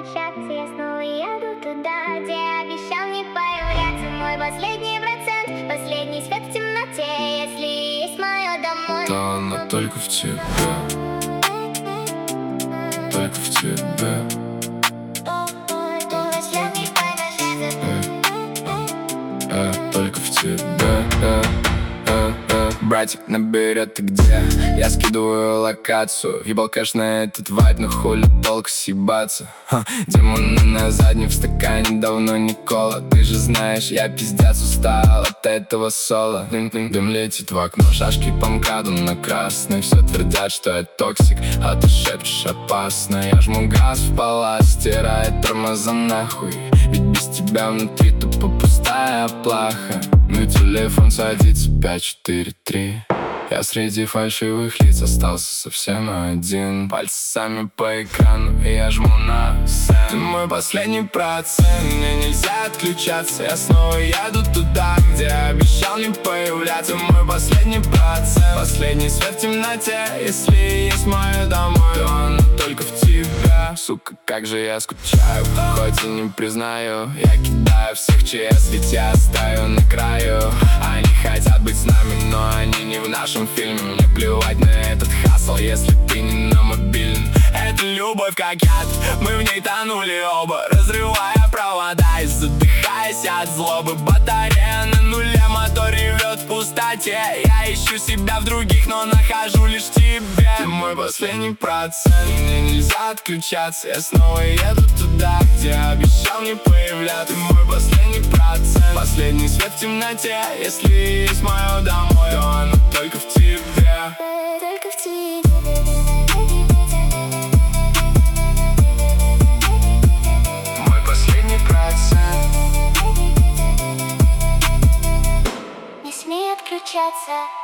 отключаться, я снова еду туда, где обещал не появляться. Мой последний процент, последний свет в темноте. Если есть мое домой, то оно только в тебе, только в тебе. Только в тебе. Братик наберет, ты где? Я скидываю локацию. Ебал кэш на этот вайб, но хули толк съебаться. Демоны на заднем в стакане, давно не кола. Ты же знаешь, я пиздец устал от этого соло. Дым летит в окно, шашки по МКАДу на красной. Все твердят, что я токсик, а ты шепчешь опасно. Я жму газ в палас, стирает тормоза нахуй. Ведь без тебя внутри тупо пустая плаха. Мой телефон садится 5-4-3. Я среди фальшивых лиц остался совсем один. Пальцы сами по экрану, и я жму на сend. Ты мой последний процент, мне нельзя отключаться. Я снова еду туда, где обещал не появляться. Мой последний процент, последний свет в темноте. Если есть мое домой, то оно только в тебя. Сука, как же я скучаю, хоть и не признаю. Я кидаю всех ЧС, ведь я оставил на краю. Они хотят быть с нами, но они не в нашем фильме. Мне плевать на этот хасл, если ты не на мобильном. Это любовь как яд, мы в ней тонули оба, разрывая провода и задыхаясь от злобы. Батарея на нуле, мотор ревет в пустоте. Я ищу себя в других, но нахожу лишь тебе. Ты мой последний процент, мне нельзя отключаться. Я снова еду туда, где обещал не появляться. Ты мой последний процент, последний свет в темноте. Если есть мое домой, то оно только в тебе. только в тебе. Мой последний процент. Не смей отключаться.